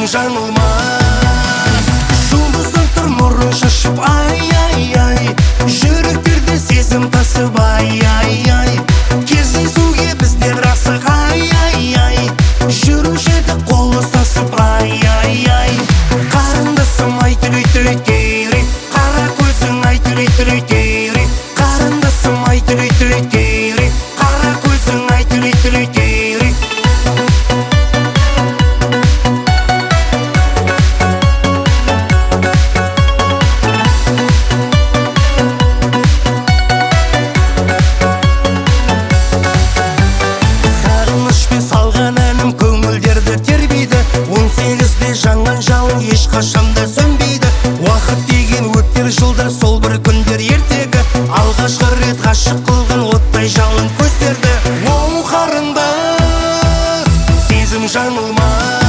жаңылмас. Жұлдыздан тұр нұрын шашып, ай-ай-ай, жүректерде сезім тасып, ай-ай-ай, кездесуге біздер асық, ай-ай-ай, жүруші едік қол ұстасып, ай-ай-ай. Қарындасым ай түрей-түрей-тейрей, қара көзің ай түрей-түрей-тейрей, қарындасым ай түрей-түрей-тейрей, қара көзің ай түрей-түрей-тейрей. Сағынышпен салған әнім көңілдерді тербейді, 18-де жанған жалын ешқашанда сөнбейді. Уақыт деген өтер жылдар, сол бір күндер ертегі, алғашқы рет ғашық қылған оттай жалын көздерді. Оу қарындас, сезім жаңылмас.